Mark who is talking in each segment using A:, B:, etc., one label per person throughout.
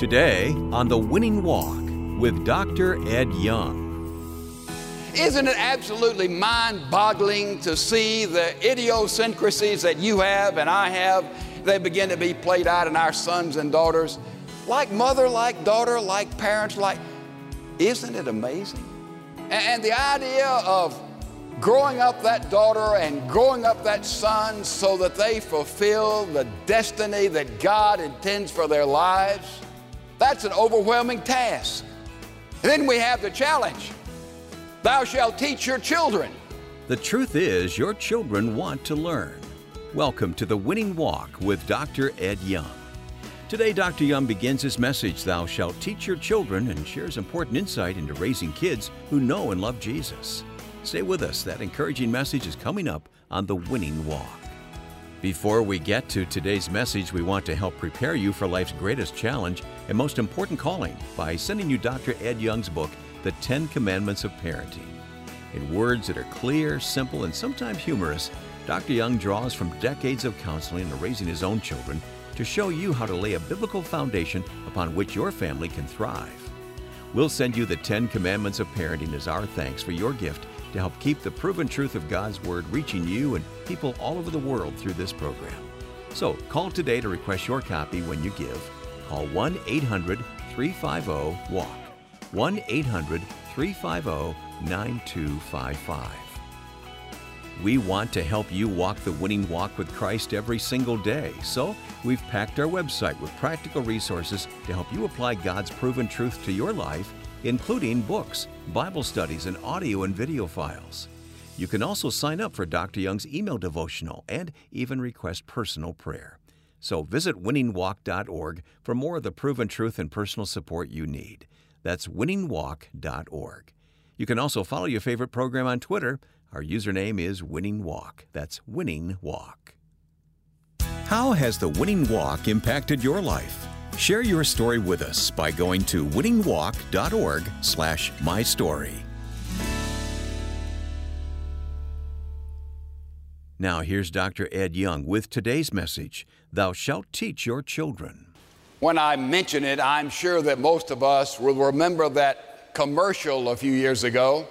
A: Today on The Winning Walk with Dr. Ed Young.
B: Isn't it absolutely mind-boggling to see the idiosyncrasies that you have and I have? They begin to be played out in our sons and daughters. Like mother, like daughter, like parents, like... Isn't it amazing? And the idea of growing up that daughter and growing up that son so that they fulfill the destiny that God intends for their lives, that's an overwhelming task. And then we have the challenge. Thou shalt teach your children.
A: The truth is, your children want to learn. Welcome to The Winning Walk with Dr. Ed Young. Today, Dr. Young begins his message, Thou shalt teach your children, and shares important insight into raising kids who know and love Jesus. Stay with us. That encouraging message is coming up on The Winning Walk. Before we get to today's message, we want to help prepare you for life's greatest challenge and most important calling by sending you Dr. Ed Young's book, The 10 Commandments of Parenting. In words that are clear, simple, and sometimes humorous, Dr. Young draws from decades of counseling and raising his own children to show you how to lay a biblical foundation upon which your family can thrive. We'll send you the 10 Commandments of Parenting as our thanks for your gift to help keep the proven truth of God's Word reaching you and people all over the world through this program. So call today to request your copy when you give. Call 1-800-350-WALK. 1-800-350-9255. We want to help you walk the winning walk with Christ every single day, so we've packed our website with practical resources to help you apply God's proven truth to your life, including books, Bible studies, and audio and video files. You can also sign up for Dr. Young's email devotional and even request personal prayer. So visit winningwalk.org for more of the proven truth and personal support you need. That's winningwalk.org. You can also follow your favorite program on Twitter. Our username is Winning Walk. That's Winning Walk. How has the Winning Walk impacted your life? Share your story with us by going to winningwalk.org/mystory. Now here's Dr. Ed Young with today's message, Thou shalt teach your children.
B: When I mention it, I'm sure that most of us will remember that commercial a few years ago.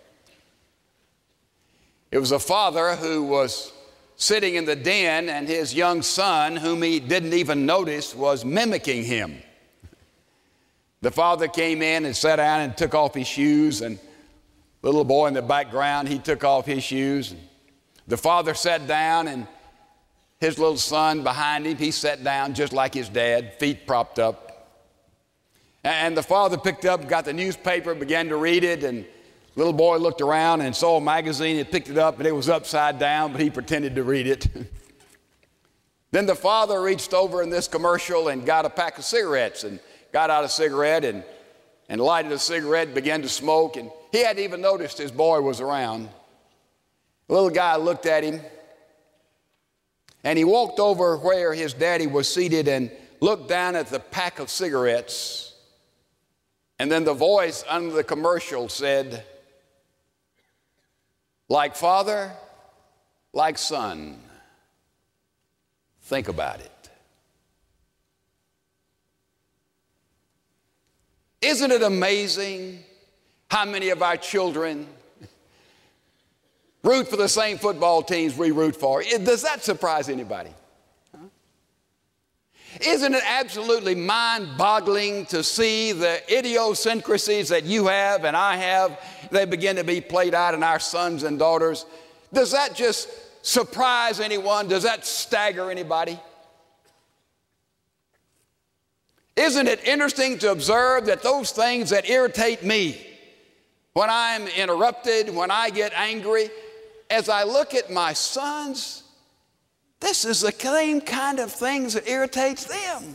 B: It was a father who was sitting in the den, and his young son, whom he didn't even notice, was mimicking him. The father came in and sat down and took off his shoes, and the little boy in the background, he took off his shoes. The father sat down, and his little son behind him, he sat down just like his dad, feet propped up. And the father picked up, got the newspaper, began to read it, and the little boy looked around and saw a magazine. He picked it up, and it was upside down, but he pretended to read it. Then the father reached over in this commercial and got a pack of cigarettes and got out a cigarette and lighted a cigarette and began to smoke. And he hadn't even noticed his boy was around. The little guy looked at him, and he walked over where his daddy was seated and looked down at the pack of cigarettes. And then the voice under the commercial said, like father, like son. Think about it. Isn't it amazing how many of our children root for the same football teams we root for? Does that surprise anybody? Isn't it absolutely mind-boggling to see the idiosyncrasies that you have and I have? They begin to be played out in our sons and daughters. Does that just surprise anyone? Does that stagger anybody? Isn't it interesting to observe that those things that irritate me, when I'm interrupted, when I get angry, as I look at my sons, this is the same kind of things that irritates them.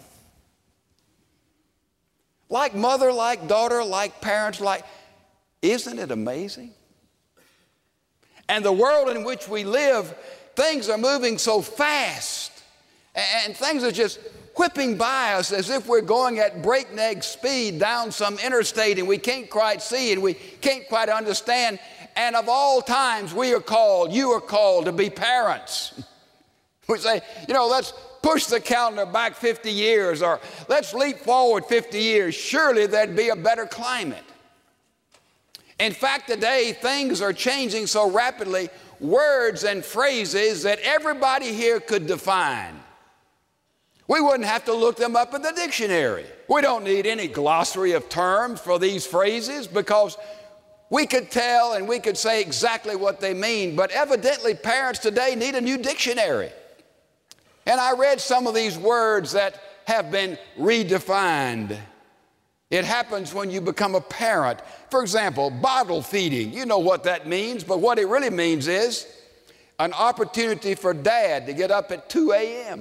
B: Like mother, like daughter, like parents, isn't it amazing? And the world in which we live, things are moving so fast, and things are just whipping by us as if we're going at breakneck speed down some interstate, and we can't quite see it, we can't quite understand. And of all times, you are called to be parents. We say, let's push the calendar back 50 years, or let's leap forward 50 years, surely there'd be a better climate. In fact, today things are changing so rapidly, words and phrases that everybody here could define. We wouldn't have to look them up in the dictionary. We don't need any glossary of terms for these phrases because we could tell and we could say exactly what they mean. But evidently parents today need a new dictionary. And I read some of these words that have been redefined. It happens when you become a parent. For example, bottle feeding. You know what that means, but what it really means is an opportunity for dad to get up at 2 a.m.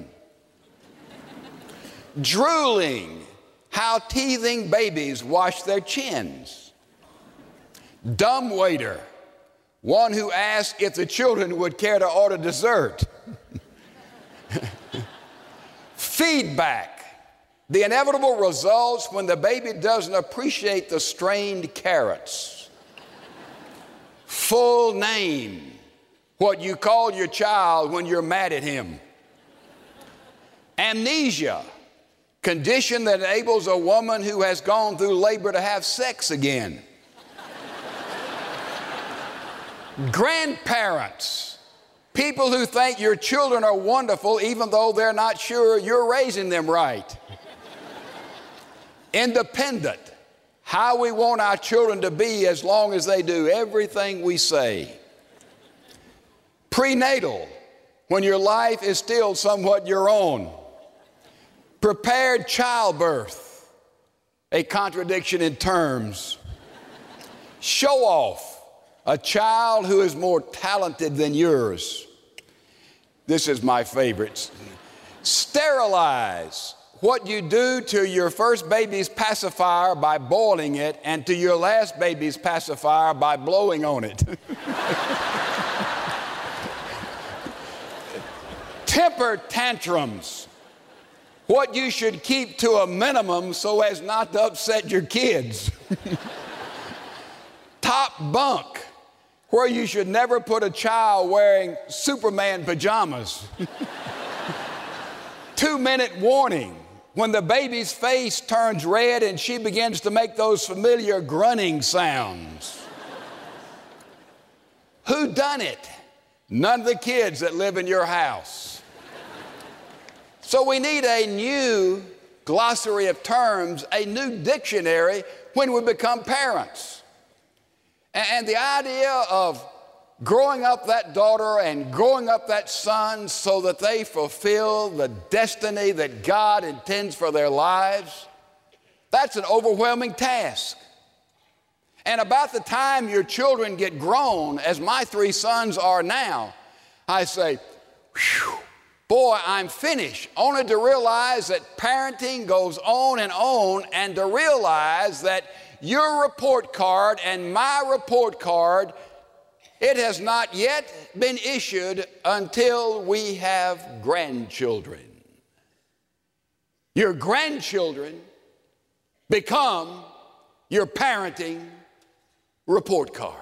B: Drooling, how teething babies wash their chins. Dumbwaiter, one who asked if the children would care to order dessert. Feedback, the inevitable results when the baby doesn't appreciate the strained carrots. Full name, what you call your child when you're mad at him. Amnesia, condition that enables a woman who has gone through labor to have sex again. Grandparents, people who think your children are wonderful even though they're not sure you're raising them right. Independent, how we want our children to be as long as they do everything we say. Prenatal, when your life is still somewhat your own. Prepared childbirth, a contradiction in terms. Show off, a child who is more talented than yours. This is my favorite. Sterilize, what you do to your first baby's pacifier by boiling it and to your last baby's pacifier by blowing on it. Temper tantrums, what you should keep to a minimum so as not to upset your kids. Top bunk, where you should never put a child wearing Superman pajamas. 2-minute warning, when the baby's face turns red and she begins to make those familiar grunting sounds. Who done it? None of the kids that live in your house. So we need a new glossary of terms, a new dictionary when we become parents. And the idea of growing up that daughter and growing up that son so that they fulfill the destiny that God intends for their lives, that's an overwhelming task. And about the time your children get grown, as my 3 sons are now, I say, whew, boy, I'm finished. Only to realize that parenting goes on, and to realize that your report card and my report card, it has not yet been issued until we have grandchildren. Your grandchildren become your parenting report card.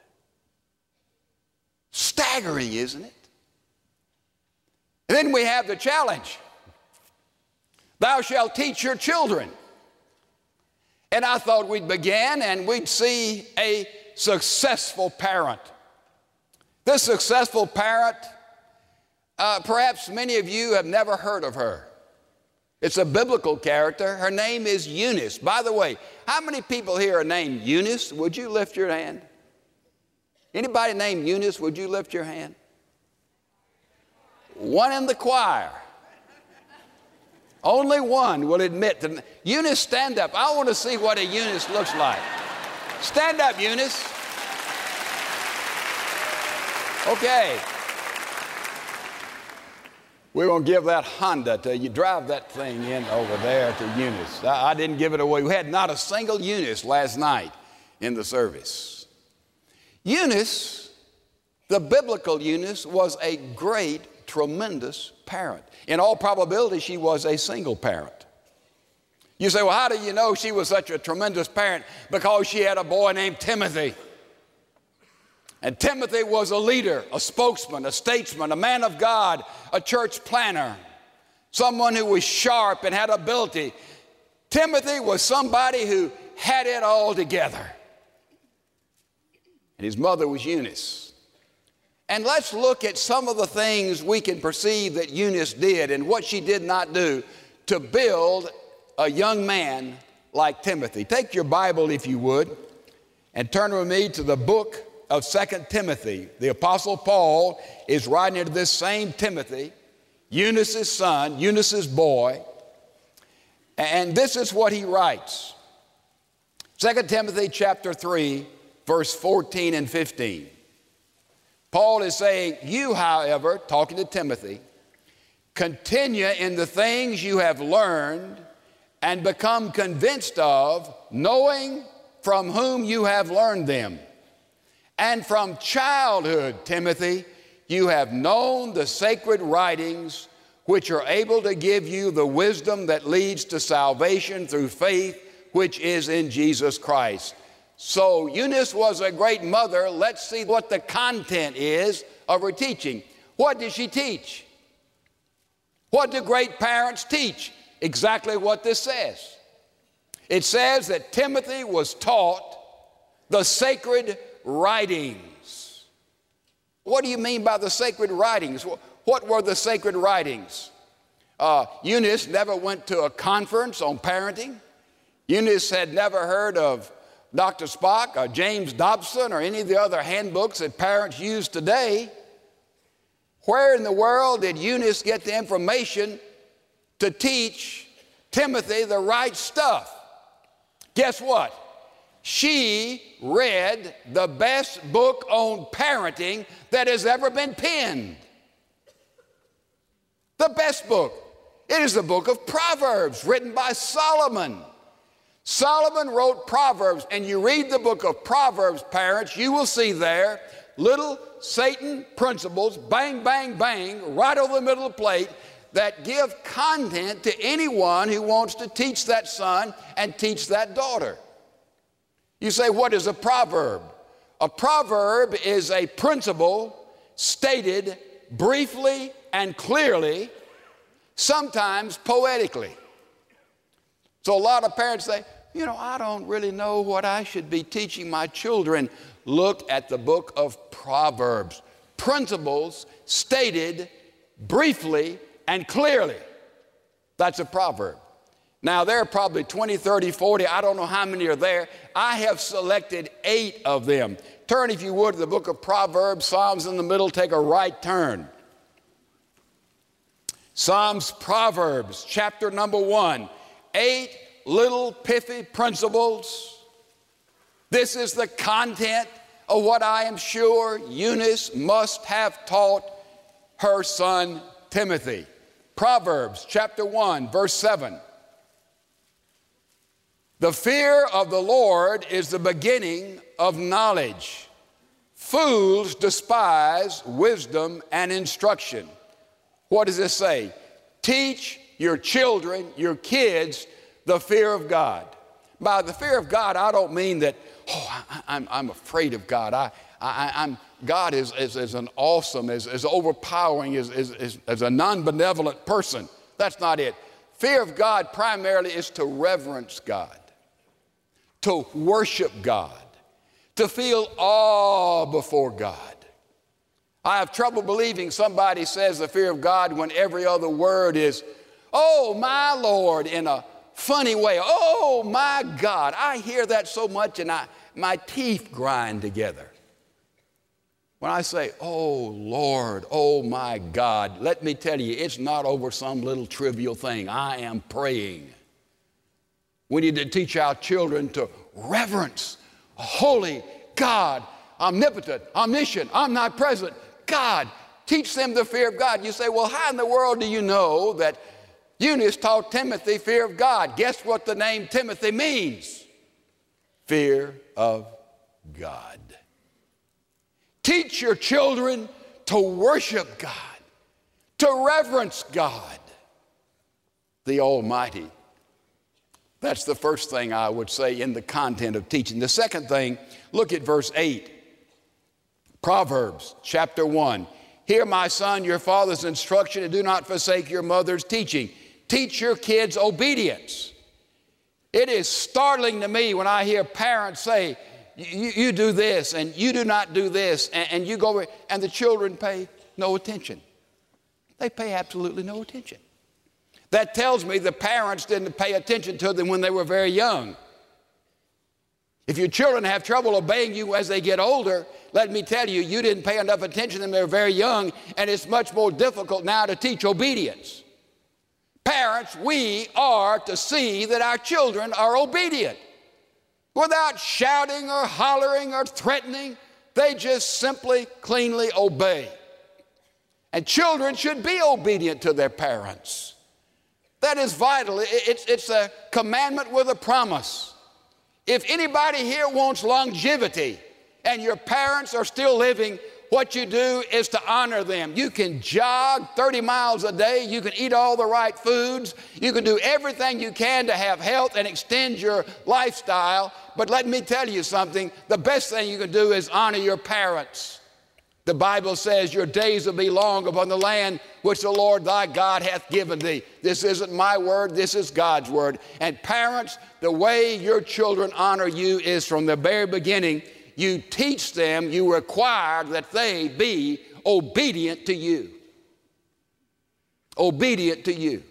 B: Staggering, isn't it? And then we have the challenge. Thou shalt teach your children. And I thought we'd begin and we'd see a successful parent. This successful parent, perhaps many of you have never heard of her. It's a biblical character. Her name is Eunice. By the way, how many people here are named Eunice? Would you lift your hand? Anybody named Eunice, would you lift your hand? One in the choir. Only one will admit to Eunice, stand up. I want to see what a Eunice looks like. Stand up, Eunice. Okay. We're going to give that Honda to you. Drive that thing in over there to Eunice. I didn't give it away. We had not a single Eunice last night in the service. Eunice, the biblical Eunice, was a great, tremendous parent. In all probability, she was a single parent. You say, well, how do you know she was such a tremendous parent? Because she had a boy named Timothy. And Timothy was a leader, a spokesman, a statesman, a man of God, a church planner. someone who was sharp and had ability. Timothy was somebody who had it all together. And his mother was Eunice. And let's look at some of the things we can perceive that Eunice did and what she did not do to build a young man like Timothy. Take your Bible, if you would, and turn with me to the book of 2 Timothy. The Apostle Paul is writing to this same Timothy, Eunice's son, Eunice's boy. And this is what he writes. 2 Timothy chapter 3, verse 14 and 15. Paul is saying, you, however, talking to Timothy, continue in the things you have learned and become convinced of, knowing from whom you have learned them. And from childhood, Timothy, you have known the sacred writings, which are able to give you the wisdom that leads to salvation through faith, which is in Jesus Christ. So Eunice was a great mother. Let's see what the content is of her teaching. What did she teach? What do great parents teach? Exactly what this says. It says that Timothy was taught the sacred writings. What do you mean by the sacred writings? What were the sacred writings? Eunice never went to a conference on parenting. Eunice had never heard of Dr. Spock or James Dobson or any of the other handbooks that parents use today. Where in the world did Eunice get the information to teach Timothy the right stuff? Guess what? She read the best book on parenting that has ever been penned. The best book. It is the book of Proverbs, written by Solomon. Solomon wrote Proverbs, and you read the book of Proverbs, parents, you will see there little Satan principles, bang, bang, bang, right over the middle of the plate, that give content to anyone who wants to teach that son and teach that daughter. You say, what is a proverb? A proverb is a principle stated briefly and clearly, sometimes poetically. So a lot of parents say, you know, I don't really know what I should be teaching my children. Look at the book of Proverbs. Principles stated briefly and clearly. That's a proverb. Now, there are probably 20, 30, 40. I don't know how many are there. I have selected 8 of them. Turn, if you would, to the book of Proverbs. Psalms in the middle. Take a right turn. Psalms, Proverbs, chapter number 1. 8 little pithy principles. This is the content of what I am sure Eunice must have taught her son Timothy. Proverbs chapter 1, verse 7. The fear of the Lord is the beginning of knowledge. Fools despise wisdom and instruction. What does this say? Teach your children, your kids, the fear of God. By the fear of God, I don't mean that, I'm afraid of God. God is an awesome, as overpowering as a non-benevolent person. That's not it. Fear of God primarily is to reverence God, to worship God, to feel awe before God. I have trouble believing somebody says the fear of God when every other word is, oh, my Lord, in a funny way. Oh, my God. I hear that so much and my teeth grind together. When I say, oh, Lord, oh, my God, let me tell you, it's not over some little trivial thing. I am praying. We need to teach our children to reverence a holy God, omnipotent, omniscient, omnipresent God. Teach them the fear of God. You say, well, how in the world do you know that Eunice taught Timothy fear of God? Guess what the name Timothy means? Fear of God. Teach your children to worship God, to reverence God, the Almighty. That's the first thing I would say in the content of teaching. The second thing, look at verse 8. Proverbs chapter 1. Hear, my son, your father's instruction, and do not forsake your mother's teaching. Teach your kids obedience. It is startling to me when I hear parents say, you do this and you do not do this, and you go, and the children pay no attention. They pay absolutely no attention. That tells me the parents didn't pay attention to them when they were very young. If your children have trouble obeying you as they get older, let me tell you, you didn't pay enough attention to them when they were very young, and it's much more difficult now to teach obedience. Parents, we are to see that our children are obedient. Without shouting or hollering or threatening, they just simply, cleanly obey. And children should be obedient to their parents. That is vital. It's a commandment with a promise. If anybody here wants longevity and your parents are still living, what you do is to honor them. You can jog 30 miles a day. You can eat all the right foods. You can do everything you can to have health and extend your lifestyle. But let me tell you something. The best thing you can do is honor your parents. The Bible says your days will be long upon the land which the Lord thy God hath given thee. This isn't my word, this is God's word. And parents, the way your children honor you is from the very beginning. You teach them, you require that they be obedient to you. Obedient to you.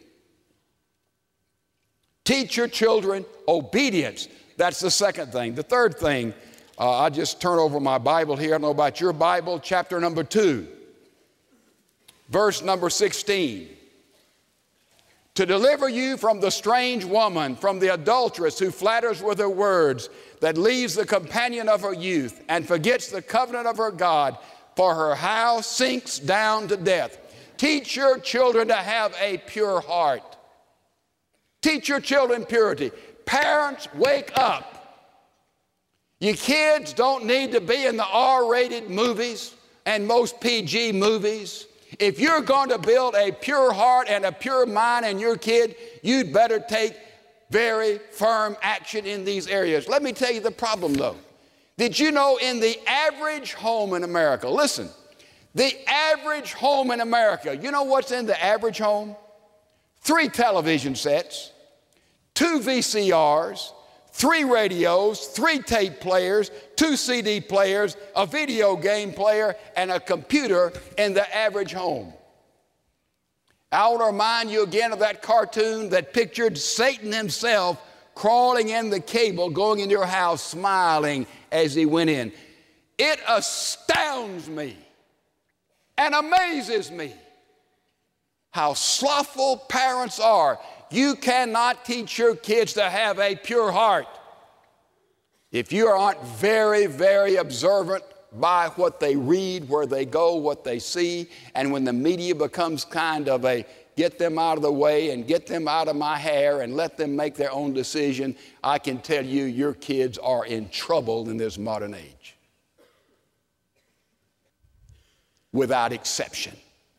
B: Teach your children obedience. That's the second thing. The third thing, I just turn over my Bible here. I don't know about your Bible, chapter number 2, verse number 16. To deliver you from the strange woman, from the adulteress who flatters with her words, that leaves the companion of her youth and forgets the covenant of her God, for her house sinks down to death. Teach your children to have a pure heart. Teach your children purity. Parents, wake up. Your kids don't need to be in the R-rated movies and most PG movies. If you're going to build a pure heart and a pure mind in your kid, you'd better take very firm action in these areas. Let me tell you the problem, though. Did you know in the average home in America, listen, the average home in America, you know what's in the average home? 3 television sets, 2 VCRs, 3 radios, 3 tape players, 2 CD players, a video game player, and a computer in the average home. I want to remind you again of that cartoon that pictured Satan himself crawling in the cable, going into your house, smiling as he went in. It astounds me and amazes me how slothful parents are. You cannot teach your kids to have a pure heart if you aren't very, very observant by what they read, where they go, what they see. And when the media becomes kind of a get them out of the way and get them out of my hair and let them make their own decision, I can tell you your kids are in trouble in this modern age. Without exception.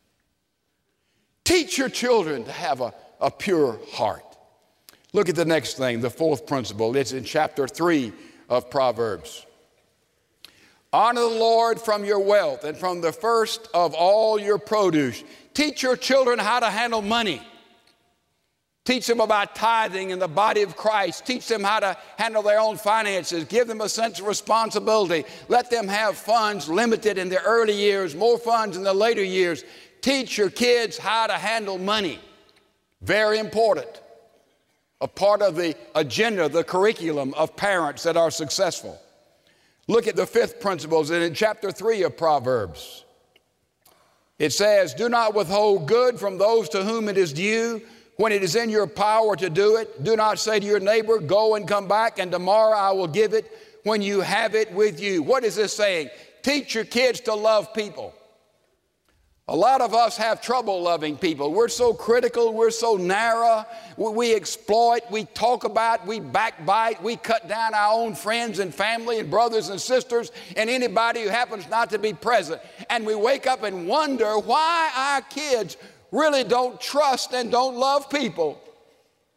B: Teach your children to have a pure heart. Look at the next thing, the fourth principle. It's in chapter 3 of Proverbs. Honor the Lord from your wealth and from the first of all your produce. Teach your children how to handle money. Teach them about tithing in the body of Christ. Teach them how to handle their own finances. Give them a sense of responsibility. Let them have funds limited in their early years, more funds in the later years. Teach your kids how to handle money. Very important. A part of the agenda, the curriculum of parents that are successful. Look at the fifth principle in chapter 3 of Proverbs. It says, do not withhold good from those to whom it is due when it is in your power to do it. Do not say to your neighbor, go and come back, and tomorrow I will give it when you have it with you. What is this saying? Teach your kids to love people. A lot of us have trouble loving people. We're so critical, we're so narrow, we exploit, we talk about, we backbite, we cut down our own friends and family and brothers and sisters and anybody who happens not to be present. And we wake up and wonder why our kids really don't trust and don't love people.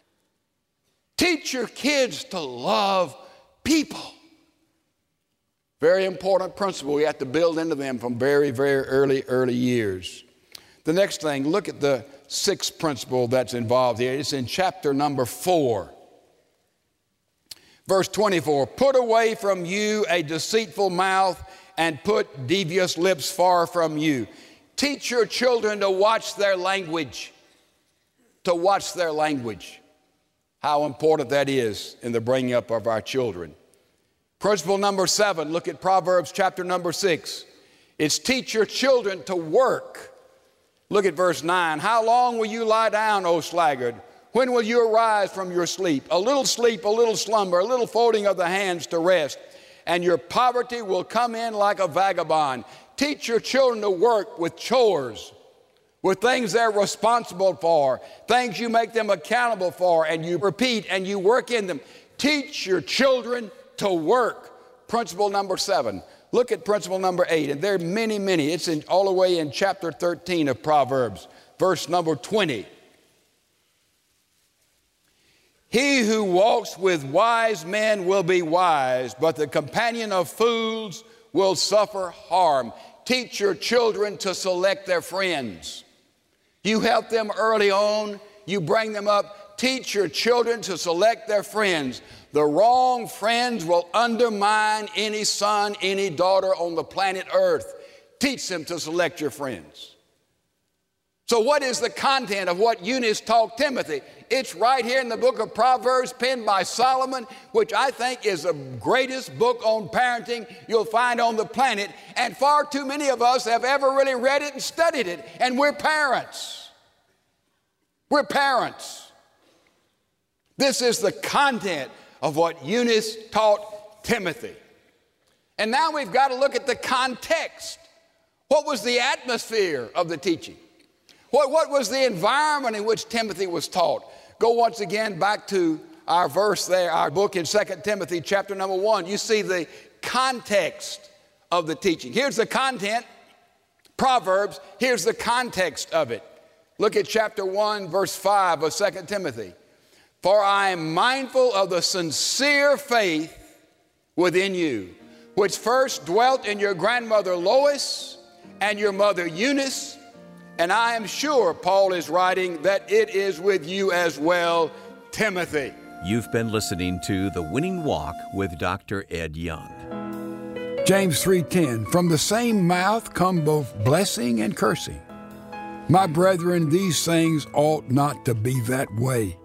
B: Teach your kids to love people. Very important principle we have to build into them from very, very early years. The next thing, look at the sixth principle that's involved here. It's in chapter number 4. Verse 24, put away from you a deceitful mouth and put devious lips far from you. Teach your children to watch their language. To watch their language. How important that is in the bringing up of our children. Principle number 7, look at Proverbs chapter number 6. It's teach your children to work. Look at verse 9. How long will you lie down, O sluggard? When will you arise from your sleep? A little slumber, a little folding of the hands to rest, and your poverty will come in like a vagabond. Teach your children to work with chores, with things they're responsible for, things you make them accountable for, and you repeat and you work in them. Teach your children to work. Principle number 7. Look at principle number 8, and there are many. It's all the way in chapter 13 of Proverbs, verse number 20. He who walks with wise men will be wise, but the companion of fools will suffer harm. Teach your children to select their friends. You help them early on. You bring them up. Teach your children to select their friends. The wrong friends will undermine any son, any daughter on the planet Earth. Teach them to select your friends. So what is the content of what Eunice taught Timothy? It's right here in the book of Proverbs, penned by Solomon, which I think is the greatest book on parenting you'll find on the planet. And far too many of us have ever really read it and studied it. And we're parents. We're parents. This is the content of what Eunice taught Timothy. And now we've got to look at the context. What was the atmosphere of the teaching? What was the environment in which Timothy was taught? Go once again back to our verse there, our book in 2 Timothy chapter number 1. You see the context of the teaching. Here's the content, Proverbs. Here's the context of it. Look at chapter 1, verse 5 of 2 Timothy. For I am mindful of the sincere faith within you, which first dwelt in your grandmother Lois and your mother Eunice, and I am sure, Paul is writing, that it is with you as well, Timothy.
A: You've been listening to The Winning Walk with Dr. Ed Young.
C: James 3:10, from the same mouth come both blessing and cursing. My brethren, these things ought not to be that way.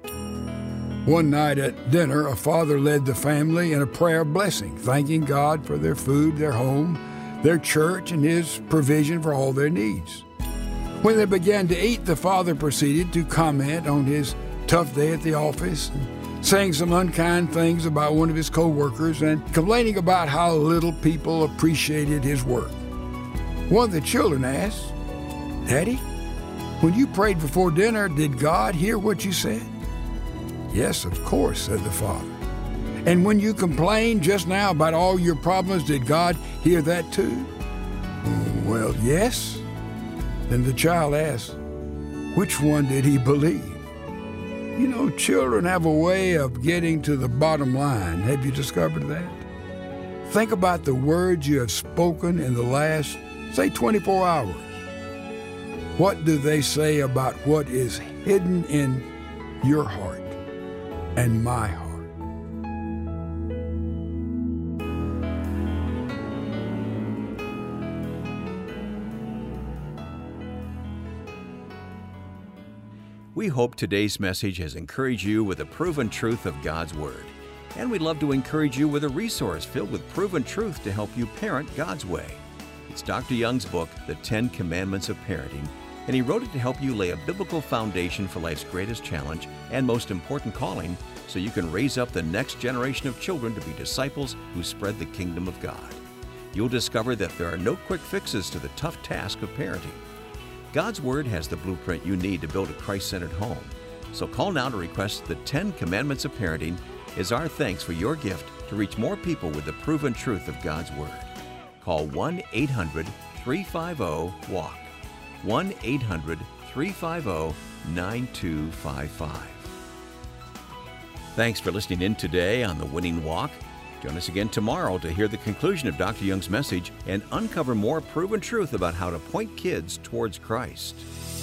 C: One night at dinner, a father led the family in a prayer of blessing, thanking God for their food, their home, their church, and His provision for all their needs. When they began to eat, the father proceeded to comment on his tough day at the office, saying some unkind things about one of his co-workers and complaining about how little people appreciated his work. One of the children asked, Daddy, when you prayed before dinner, did God hear what you said? Yes, of course, said the father. And when you complained just now about all your problems, did God hear that too? Well, yes. Then the child asked, which one did he believe? You know, children have a way of getting to the bottom line. Have you discovered that? Think about the words you have spoken in the last, say, 24 hours. What do they say about what is hidden in your heart and my heart?
A: We hope today's message has encouraged you with the proven truth of God's Word. And we'd love to encourage you with a resource filled with proven truth to help you parent God's way. It's Dr. Young's book, The 10 Commandments of Parenting, and he wrote it to help you lay a biblical foundation for life's greatest challenge and most important calling, so you can raise up the next generation of children to be disciples who spread the kingdom of God. You'll discover that there are no quick fixes to the tough task of parenting. God's Word has the blueprint you need to build a Christ-centered home. So call now to request the 10 Commandments of Parenting as our thanks for your gift to reach more people with the proven truth of God's Word. Call 1-800-350-WALK. 1-800-350-9255. Thanks for listening in today on The Winning Walk. Join us again tomorrow to hear the conclusion of Dr. Young's message and uncover more proven truth about how to point kids towards Christ.